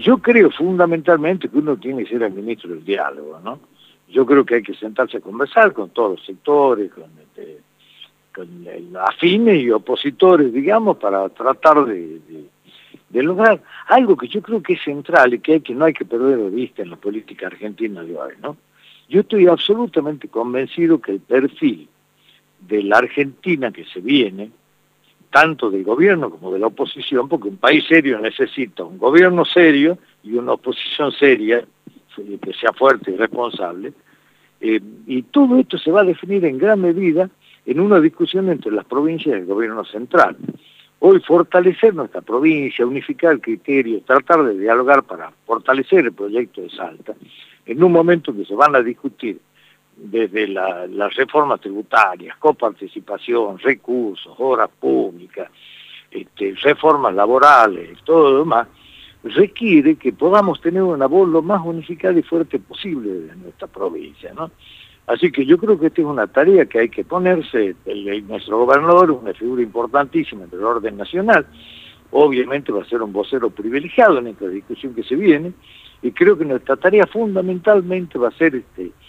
Yo creo fundamentalmente que uno tiene que ser el ministro del diálogo, ¿no? Yo creo que hay que sentarse a conversar con todos los sectores, con afines y opositores, digamos, para tratar de lograr algo que yo creo que es central y que no hay que perder de vista en la política argentina de hoy, ¿no? Yo estoy absolutamente convencido que el perfil de la Argentina que se viene, tanto del gobierno como de la oposición, porque un país serio necesita un gobierno serio y una oposición seria, que sea fuerte y responsable, y todo esto se va a definir en gran medida en una discusión entre las provincias y el gobierno central. Hoy fortalecer nuestra provincia, unificar el criterio, tratar de dialogar para fortalecer el proyecto de Salta, en un momento que se van a discutir desde las reformas tributarias, coparticipación, recursos, obras públicas, reformas laborales, todo lo demás, requiere que podamos tener una voz lo más unificada y fuerte posible de nuestra provincia, ¿no? Así que yo creo que esta es una tarea que hay que ponerse. Nuestro gobernador es una figura importantísima del orden nacional, obviamente va a ser un vocero privilegiado en esta discusión que se viene, y creo que nuestra tarea fundamentalmente va a ser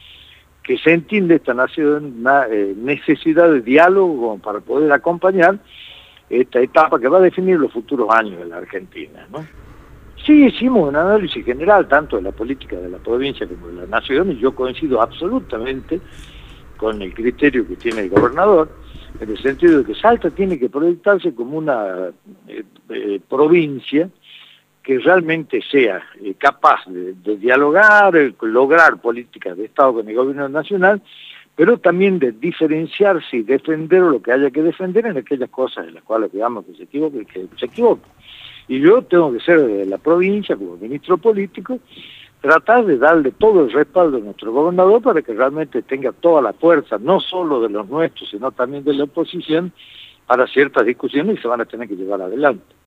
que se entienda esta nación una necesidad de diálogo para poder acompañar esta etapa que va a definir los futuros años de la Argentina, ¿no? Sí, hicimos un análisis general, tanto de la política de la provincia como de la nación, y yo coincido absolutamente con el criterio que tiene el gobernador, en el sentido de que Salta tiene que proyectarse como una provincia que realmente sea capaz de dialogar, lograr políticas de Estado con el gobierno nacional, pero también de diferenciarse y defender lo que haya que defender en aquellas cosas en las cuales digamos que se equivoque. Y yo tengo que ser de la provincia, como ministro político, tratar de darle todo el respaldo a nuestro gobernador para que realmente tenga toda la fuerza, no solo de los nuestros, sino también de la oposición, para ciertas discusiones que se van a tener que llevar adelante.